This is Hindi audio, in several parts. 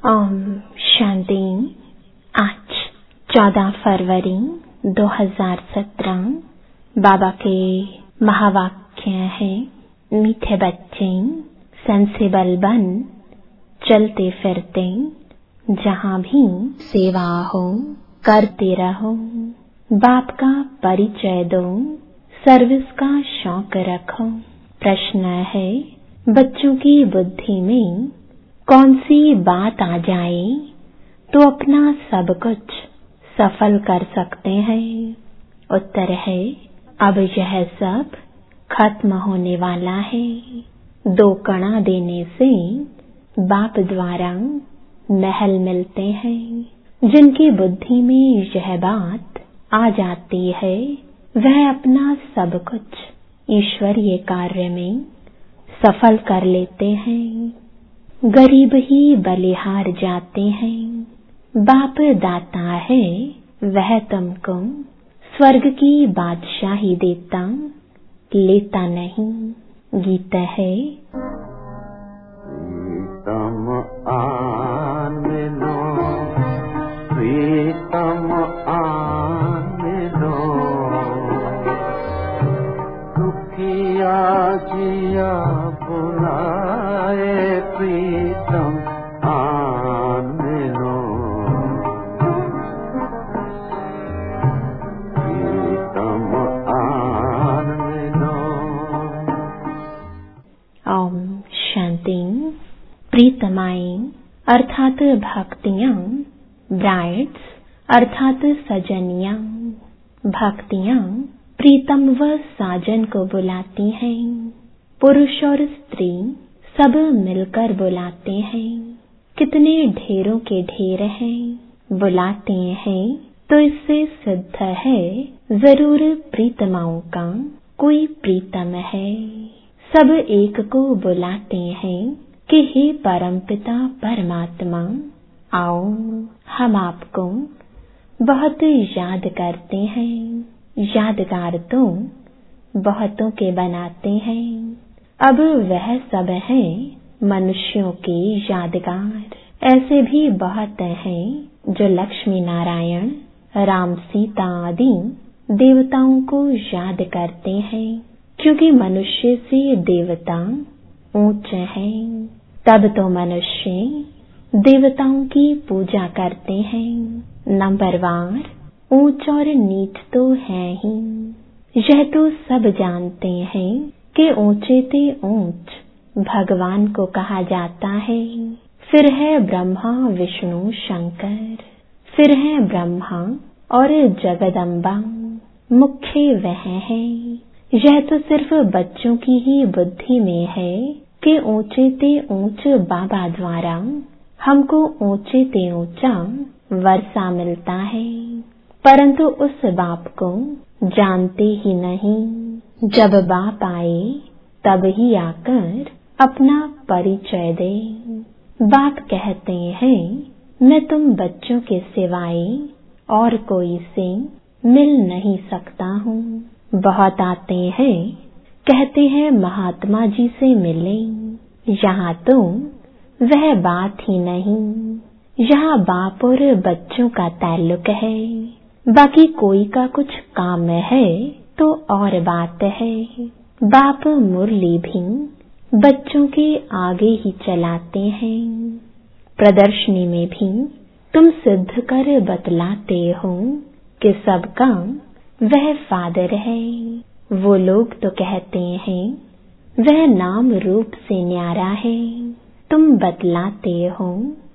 ओम शांति। आज 14 फरवरी 2017 बाबा के महावाक्य है, मीठे बच्चे सेंसिबल बन चलते फिरते जहाँ भी सेवा हो करते रहो। बाप का परिचय दो, सर्विस का शौक रखो। प्रश्न है, बच्चों की बुद्धि में कौन सी बात आ जाए तो अपना सब कुछ सफल कर सकते हैं? उत्तर है, अब यह सब खत्म होने वाला है। 2 कणा देने से बाप द्वारा महल मिलते हैं। जिनकी बुद्धि में यह बात आ जाती है, वह अपना सब कुछ ईश्वरीय कार्य में सफल कर लेते हैं। गरीब ही बलिहार जाते हैं। बाप दाता है, वह तुमको स्वर्ग की बादशाही देता, लेता नहीं। गीत है, प्रीतम आने लो, प्रीतम आने लो, दुखिया जिया बुलाए, प्रीतम आने लो, प्रीतम आने लो। ओम शांति। प्रीतमाएं अर्थात भक्तियां, ब्राइड्स अर्थात सजनियां। भक्तियां प्रीतम व साजन को बुलाती हैं। पुरुष और स्त्री सब मिलकर बुलाते हैं। कितने ढेरों के ढेर हैं, बुलाते हैं तो इससे सिद्ध है जरूर प्रीतमाओं का कोई प्रीतम है। सब एक को बुलाते हैं कि हे परमपिता परमात्मा, आओ हम आपको बहुत याद करते हैं। यादगार तो बहुतों के बनाते हैं। अब वह सब है मनुष्यों के यादगार। ऐसे भी बहुत हैं जो लक्ष्मी नारायण, राम सीता आदि देवताओं को याद करते हैं, क्योंकि मनुष्य से देवता ऊंच है। तब तो मनुष्य देवताओं की पूजा करते हैं। नंबरवार ऊंच और नीच तो है ही। यह तो सब जानते हैं कि ऊंचे ते ऊंच भगवान को कहा जाता है। फिर है ब्रह्मा विष्णु शंकर, फिर है ब्रह्मा और जगदम्बा, मुख्य वह है। यह तो सिर्फ बच्चों की ही बुद्धि में है कि ऊंचे ते ऊंच बाबा द्वारा हमको ऊंचे ते ऊंचा वर्षा मिलता है, परंतु उस बाप को जानते ही नहीं। जब बाप आए तब ही आकर अपना परिचय दे। बाप कहते हैं, मैं तुम बच्चों के सिवाय और कोई से मिल नहीं सकता हूँ। बहुत आते हैं, कहते हैं महात्मा जी से मिले। यहाँ तो वह बात ही नहीं। यहाँ बाप और बच्चों का ताल्लुक है। बाकी कोई का कुछ काम है तो और बात है। बाप मुरली भी बच्चों के आगे ही चलाते हैं। प्रदर्शनी में भी तुम सिद्ध कर बतलाते हो कि सबका वह फादर है। वो लोग तो कहते हैं वह नाम रूप से न्यारा है। तुम बतलाते हो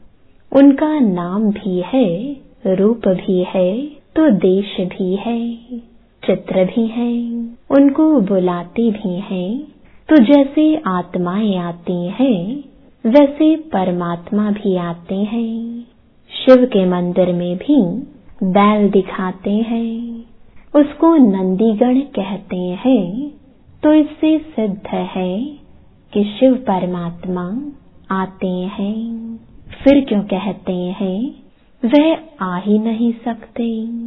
उनका नाम भी है, रूप भी है, तो देश भी है, चित्र भी है। उनको बुलाते भी हैं, तो जैसे आत्माएं आती हैं, वैसे परमात्मा भी आते हैं। शिव के मंदिर में भी बैल दिखाते हैं, उसको नंदीगण कहते हैं। तो इससे सिद्ध है कि शिव परमात्मा आते हैं। फिर क्यों कहते हैं वह आ ही नहीं सकते?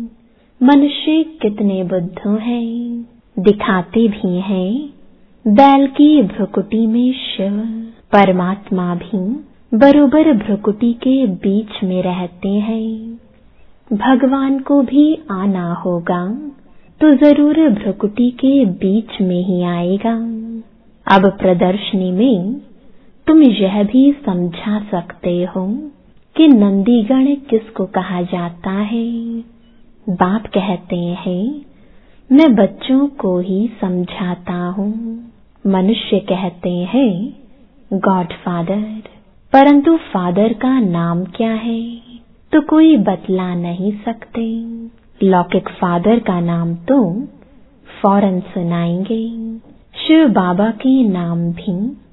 मनुष्य कितने बुद्धू हैं, दिखाते भी हैं बैल की भ्रुकुटी में शिव। परमात्मा भी बरोबर भ्रुकुटी के बीच में रहते हैं। भगवान को भी आना होगा तो जरूर भ्रुकुटी के बीच में ही आएगा। अब प्रदर्शनी में तुम यह भी समझा सकते हो कि नंदीगण किसको कहा जाता है। बाप कहते हैं मैं बच्चों को ही समझाता हूँ। मनुष्य कहते हैं गॉड फादर, परंतु फादर का नाम क्या है तो कोई बतला नहीं सकते। लौकिक फादर का नाम तो फौरन सुनाएंगे। शिव बाबा के नाम भी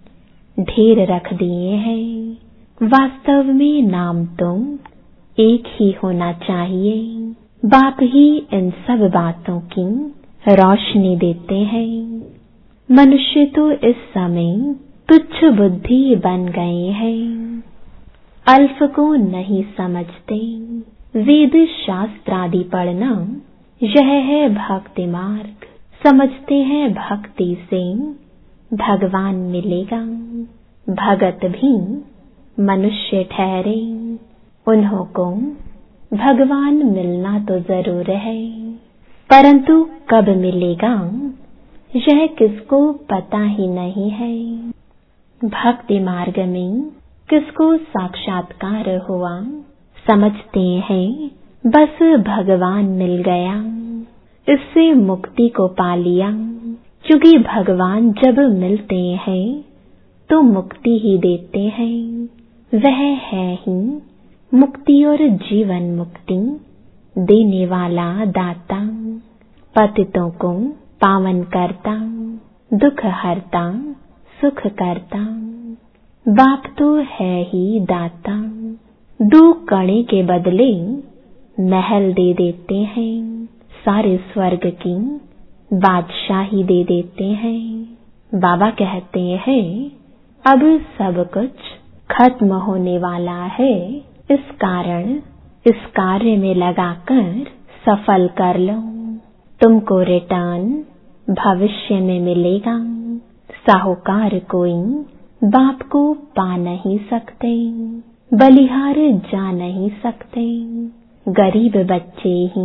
ढेर रख दिए हैं। वास्तव में नाम तो एक ही होना चाहिए। बाप ही इन सब बातों की रोशनी देते हैं। मनुष्य तो इस समय तुच्छ बुद्धि बन गए हैं। अल्फ को नहीं समझते। वेद शास्त्र आदि पढ़ना यह है भक्ति मार्ग। समझते हैं भक्ति से भगवान मिलेगा। भगत भी मनुष्य ठहरे, उन्हों को भगवान मिलना तो जरूर है, परंतु कब मिलेगा यह किसको पता ही नहीं है। भक्ति मार्ग में किसको साक्षात्कार हुआ समझते हैं बस भगवान मिल गया, इससे मुक्ति को पा लिया। क्योंकि भगवान जब मिलते हैं तो मुक्ति ही देते हैं। वह है ही मुक्ति और जीवन मुक्ति देने वाला दाता, पतितों को पावन करता, दुख हरता, सुख करता। बाप तो है ही दाता। 2 कणे के बदले महल दे देते हैं, सारे स्वर्ग की बादशाही दे देते हैं। बाबा कहते हैं अब सब कुछ खत्म होने वाला है, इस कारण इस कार्य में लगाकर सफल कर लो। तुमको रिटर्न भविष्य में मिलेगा। साहूकार कोई बाप को पा नहीं सकते, बलिहार जा नहीं सकते। गरीब बच्चे ही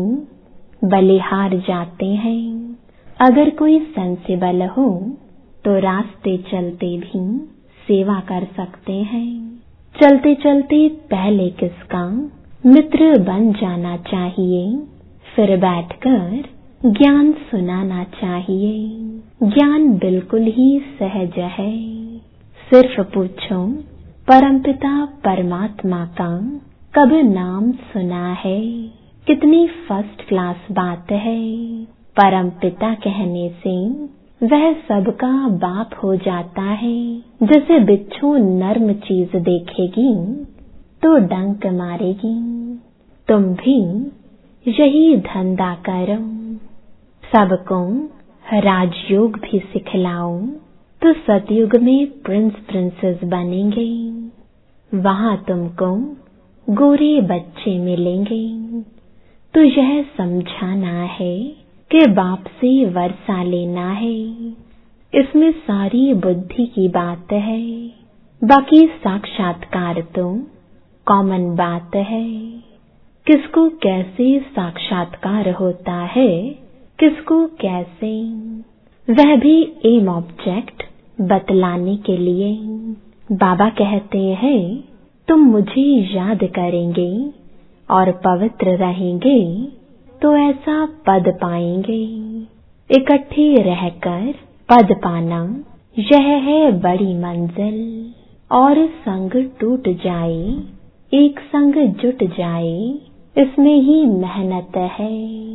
बलिहार जाते हैं। अगर कोई सेंसिबल हो तो रास्ते चलते भी सेवा कर सकते हैं। चलते चलते पहले किसका मित्र बन जाना चाहिए, फिर बैठकर ज्ञान सुनाना चाहिए। ज्ञान बिल्कुल ही सहज है। सिर्फ पूछो परमपिता परमात्मा का कब नाम सुना है। कितनी फर्स्ट क्लास बात है। परमपिता कहने से वह सबका बाप हो जाता है। जैसे बिच्छू नर्म चीज देखेगी तो डंक मारेगी। तुम भी यही धंधा करो। सबको राजयोग भी सिखलाओ तो सतयुग में प्रिंस प्रिंसेस बनेंगे। वहां तुमको गोरे बच्चे मिलेंगे। तो यह समझाना है कि बाप से वर्षा लेना है। इसमें सारी बुद्धि की बात है। बाकी साक्षात्कार तो कॉमन बात है। किसको कैसे साक्षात्कार होता है, किसको कैसे, वह भी एम ऑब्जेक्ट बतलाने के लिए। बाबा कहते हैं तुम मुझे याद करेंगे और पवित्र रहेंगे तो ऐसा पद पाएंगे। इकट्ठे रहकर पद पाना यह है बड़ी मंजिल। और संग टूट जाए, एक संग जुट जाए, इसमें ही मेहनत है।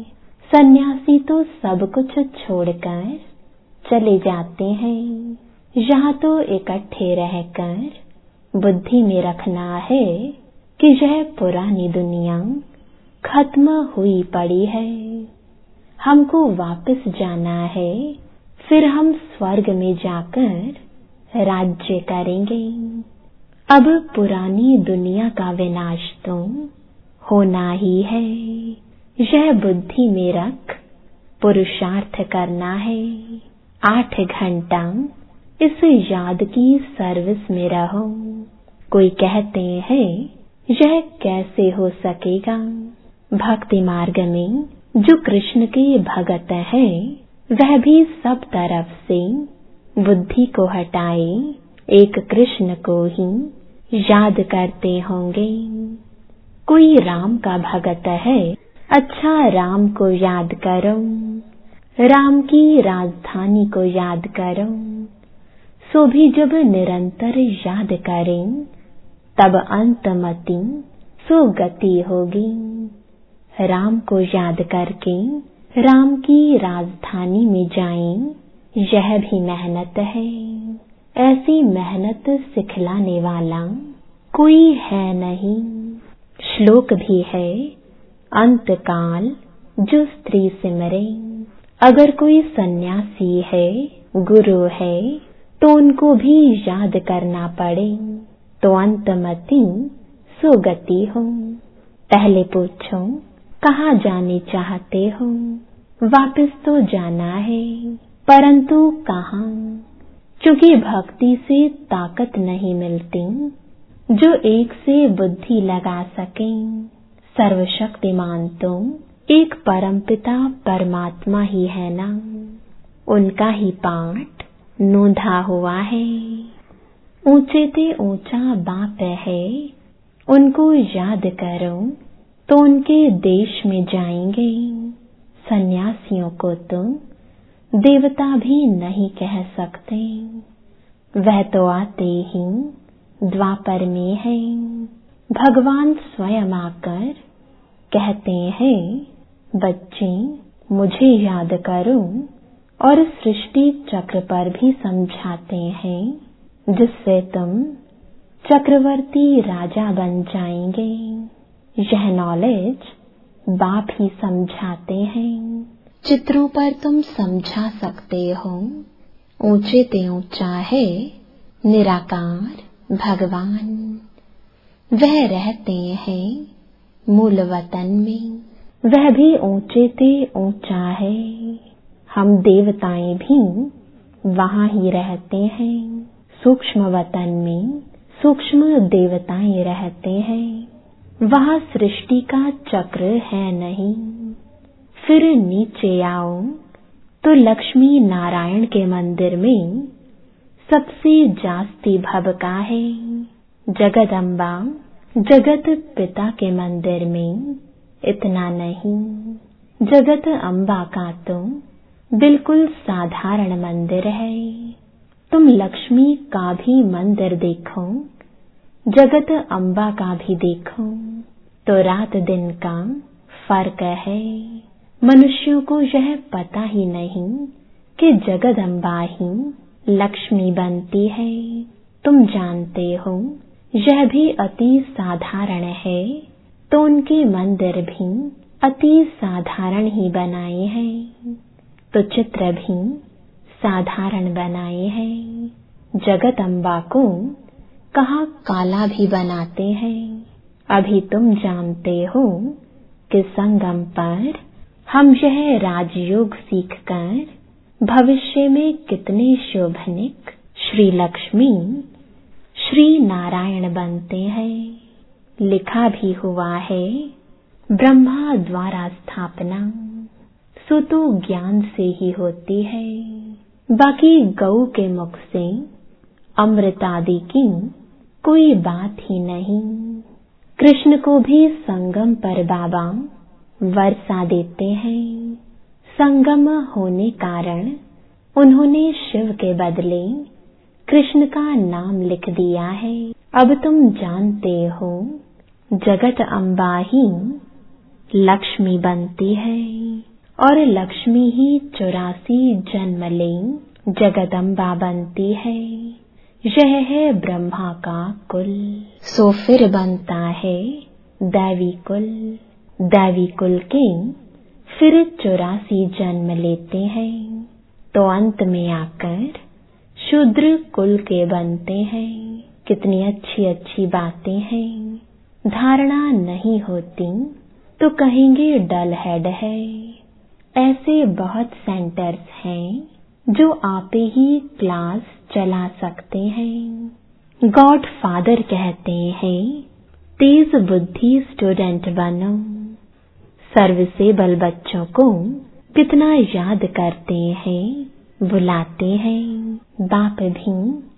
सन्यासी तो सब कुछ छोड़कर चले जाते हैं। यहाँ तो इकट्ठे रहकर बुद्धि में रखना है कि यह पुरानी दुनिया खत्म हुई पड़ी है। हमको वापस जाना है, फिर हम स्वर्ग में जाकर राज्य करेंगे। अब पुरानी दुनिया का विनाश तो होना ही है। यह बुद्धि में रख पुरुषार्थ करना है। 8 घंटा इस याद की सर्विस में रहो। कोई कहते हैं यह कैसे हो सकेगा। भक्ति मार्ग में जो कृष्ण के भगत है वह भी सब तरफ से बुद्धि को हटाए एक कृष्ण को ही याद करते होंगे। कोई राम का भगत है, अच्छा राम को याद करो, राम की राजधानी को याद करो। सो भी जब निरंतर याद करें तब अंतमति सो गति होगी। राम को याद करके राम की राजधानी में जाएं, यह भी मेहनत है। ऐसी मेहनत सिखलाने वाला कोई है नहीं। श्लोक भी है, अंतकाल जो स्त्री सिमरे। अगर कोई सन्यासी है, गुरु है, तो उनको भी याद करना पड़े तो अंतमति सुगति हो। पहले पूछो कहाँ जाने चाहते हो, वापस तो जाना है, परंतु कहाँ? क्योंकि भक्ति से ताकत नहीं मिलती जो एक से बुद्धि लगा सके। सर्वशक्तिमान तो एक परमपिता परमात्मा ही है ना, उनका ही पाठ नोंधा हुआ है। ऊंचे ते ऊंचा बाप है, उनको याद करो तो उनके देश में जाएंगे। सन्यासियों को तो देवता भी नहीं कह सकते, वह तो आते ही द्वापर में है। भगवान स्वयं आकर कहते हैं, बच्चे मुझे याद करो, और सृष्टि चक्र पर भी समझाते हैं, जिससे तुम चक्रवर्ती राजा बन जाएंगे। यह नॉलेज बाप ही समझाते हैं। चित्रों पर तुम समझा सकते हो। ऊंचे ते ऊंचा है निराकार भगवान, वह रहते हैं मूल वतन में, वह भी ऊंचे ते ऊंचा है। हम देवताएं भी वहाँ ही रहते हैं। सूक्ष्म वतन में सूक्ष्म देवताएं रहते हैं, वहाँ सृष्टि का चक्र है नहीं। फिर नीचे आओ तो लक्ष्मी नारायण के मंदिर में सबसे जास्ती भभका है। जगदम्बा जगत पिता के मंदिर में इतना नहीं। जगत अम्बा का तो बिल्कुल साधारण मंदिर है। तुम लक्ष्मी का भी मंदिर देखो, जगत अम्बा का भी देखो, तो रात दिन का फर्क है। मनुष्यों को यह पता ही नहीं कि जगदम्बा ही लक्ष्मी बनती है। तुम जानते हो यह भी अति साधारण है, तो उनके मंदिर भी अति साधारण ही बनाए हैं, तो चित्र भी साधारण बनाए हैं। जगदम्बा को कहाँ काला भी बनाते हैं। अभी तुम जानते हो कि संगम पर हम यह राजयोग सीखकर भविष्य में कितने शोभनिक श्री लक्ष्मी श्री नारायण बनते हैं। लिखा भी हुआ है, ब्रह्मा द्वारा स्थापना, सो तो ज्ञान से ही होती है। बाकी गौ के मुख से अमृत आदि की कोई बात ही नहीं। कृष्ण को भी संगम पर बाबा वर्षा देते हैं। संगम होने कारण उन्होंने शिव के बदले कृष्ण का नाम लिख दिया है। अब तुम जानते हो जगत अम्बा ही लक्ष्मी बनती है, और लक्ष्मी ही 84 जन्म ले जगदम्बा बनती है। यह है ब्रह्मा का कुल। सो फिर बनता है दैवी कुल। दैवी कुल के फिर 84 जन्म लेते हैं, तो अंत में आकर शूद्र कुल के बनते हैं। कितनी अच्छी अच्छी बातें हैं। धारणा नहीं होती तो कहेंगे डल हेड है। ऐसे बहुत सेंटर्स हैं जो आपे ही क्लास चला सकते हैं। गॉड फादर कहते हैं तेज बुद्धि स्टूडेंट बनो। सर्विसेबल बच्चों को कितना याद करते हैं, बुलाते हैं। बाप भी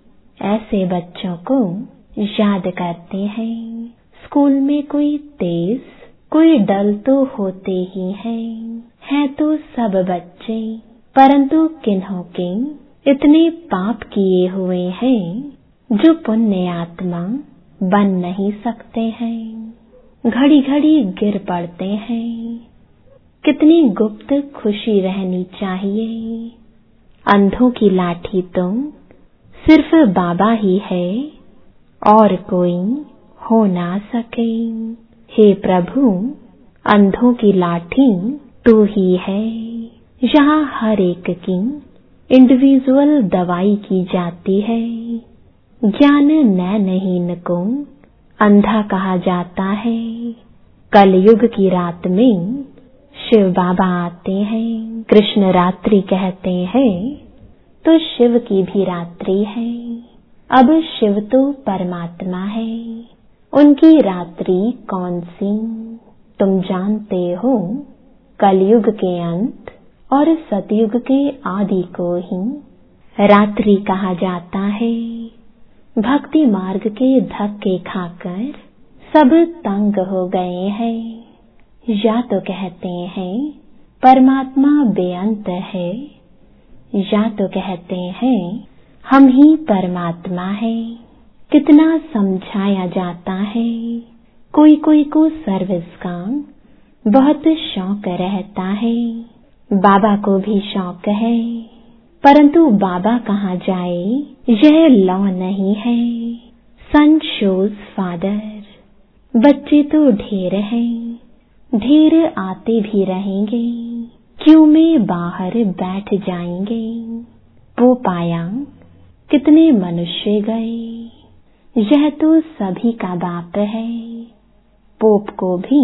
ऐसे बच्चों को याद करते हैं। स्कूल में कोई तेज कोई डल तो होते ही हैं तो सब बच्चे, परंतु किन्हों के इतने पाप किए हुए हैं जो पुण्य आत्मा बन नहीं सकते हैं, घड़ी घड़ी गिर पड़ते हैं। कितनी गुप्त खुशी रहनी चाहिए। अंधों की लाठी तो सिर्फ बाबा ही है और कोई हो ना सके। हे प्रभु, अंधों की लाठी तू ही है। यहाँ हर एक की इंडिविजुअल दवाई की जाती है। ज्ञान नैनहीन को अंधा कहा जाता है। कलयुग की रात में शिव बाबा आते हैं। कृष्ण रात्रि कहते हैं तो शिव की भी रात्रि है। अब शिव तो परमात्मा है, उनकी रात्रि कौन सी तुम जानते हो। कलयुग के अंत और सतयुग के आदि को ही रात्रि कहा जाता है। भक्ति मार्ग के धक्के खाकर सब तंग हो गए हैं। या तो कहते हैं परमात्मा बेअंत है, या तो कहते हैं हम ही परमात्मा है। कितना समझाया जाता है। कोई कोई को सर्विस का बहुत शौक रहता है। बाबा को भी शौक है, परंतु बाबा कहाँ जाए यह लॉ नहीं है। Son shows father. बच्चे तो ढेर हैं, ढेर आते भी रहेंगे। क्यों में बाहर बैठ जाएंगे। वो पाया कितने मनुष्य गए। यह तो सभी का बाप है। पोप को भी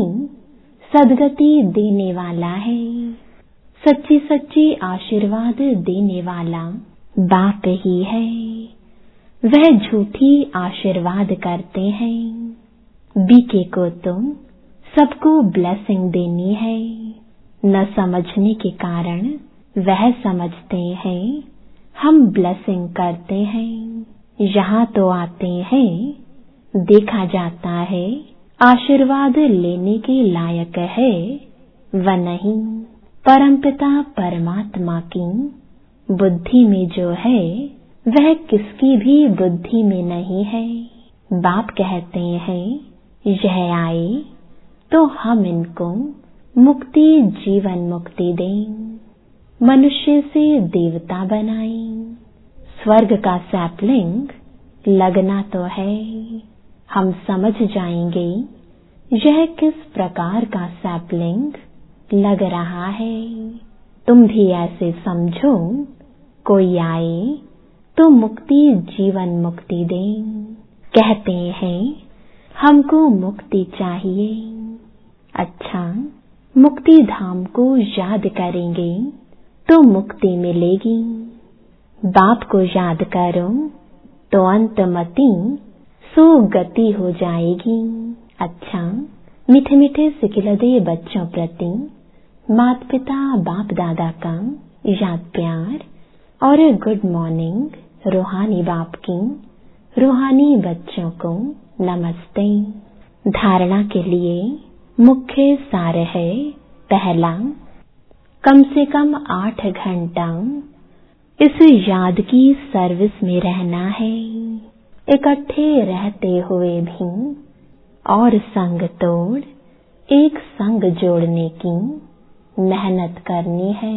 सदगति देने वाला है। सच्ची सच्ची आशीर्वाद देने वाला बाप ही है। वह झूठी आशीर्वाद करते हैं। बीके को तो सबको ब्लेसिंग देनी है। न समझने के कारण वह समझते हैं हम ब्लेसिंग करते हैं। यहाँ तो आते हैं, देखा जाता है आशीर्वाद लेने के लायक है व नहीं। परमपिता परमात्मा की बुद्धि में जो है वह किसकी भी बुद्धि में नहीं है। बाप कहते हैं यह आए तो हम इनको मुक्ति जीवन मुक्ति दें, मनुष्य से देवता बनाएं। स्वर्ग का सैपलिंग लगना तो है। हम समझ जाएंगे यह किस प्रकार का सैपलिंग लग रहा है। तुम भी ऐसे समझो, कोई आए तो मुक्ति जीवन मुक्ति दें। कहते हैं हमको मुक्ति चाहिए। अच्छा, मुक्ति धाम को याद करेंगे तो मुक्ति मिलेगी। बाप को याद करो तो अंतमति सो गति हो जाएगी। अच्छा, मीठे मीठे सिखिलदे बच्चों प्रति माता पिता बाप दादा का याद प्यार और गुड मॉर्निंग। रूहानी बाप की रूहानी बच्चों को नमस्ते। धारणा के लिए मुख्य सार है। पहला, कम से कम 8 घंटा इस याद की सर्विस में रहना है। इकट्ठे रहते हुए भी और संग तोड़ एक संग जोड़ने की मेहनत करनी है।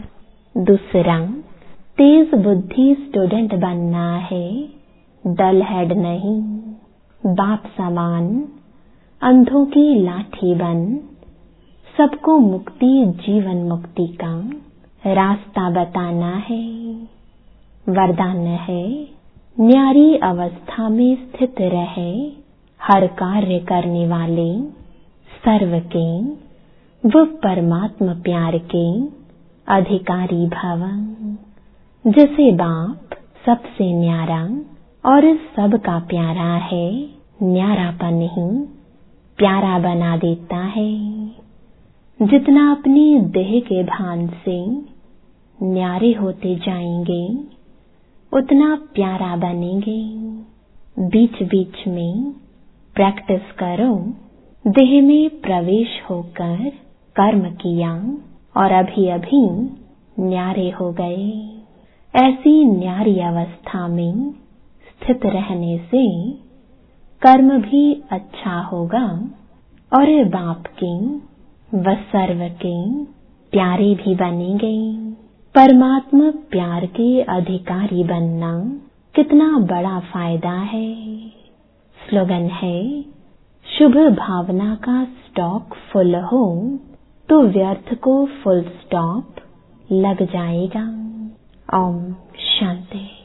दूसरा, तेज बुद्धि स्टूडेंट बनना है, डल हेड नहीं। बाप समान अंधों की लाठी बन सबको मुक्ति जीवन मुक्ति का रास्ता बताना है। वरदान है, न्यारी अवस्था में स्थित रहे, हर कार्य करने वाले सर्व के वो परमात्मा प्यार के अधिकारी भव। जैसे बाप सबसे न्यारा और सबका प्यारा है, न्यारापन ही प्यारा बना देता है। जितना अपनी देह के भान से न्यारे होते जाएंगे उतना प्यारा बनेंगे। बीच बीच में प्रैक्टिस करो, देह में प्रवेश होकर कर्म किया और अभी अभी न्यारे हो गए। ऐसी न्यारी अवस्था में स्थित रहने से कर्म भी अच्छा होगा और बाप के व सर्व के प्यारे भी बनेंगे। परमात्मा प्यार के अधिकारी बनना कितना बड़ा फायदा है। स्लोगन है, शुभ भावना का स्टॉक फुल हो तो व्यर्थ को फुल स्टॉप लग जाएगा। ओम शांति।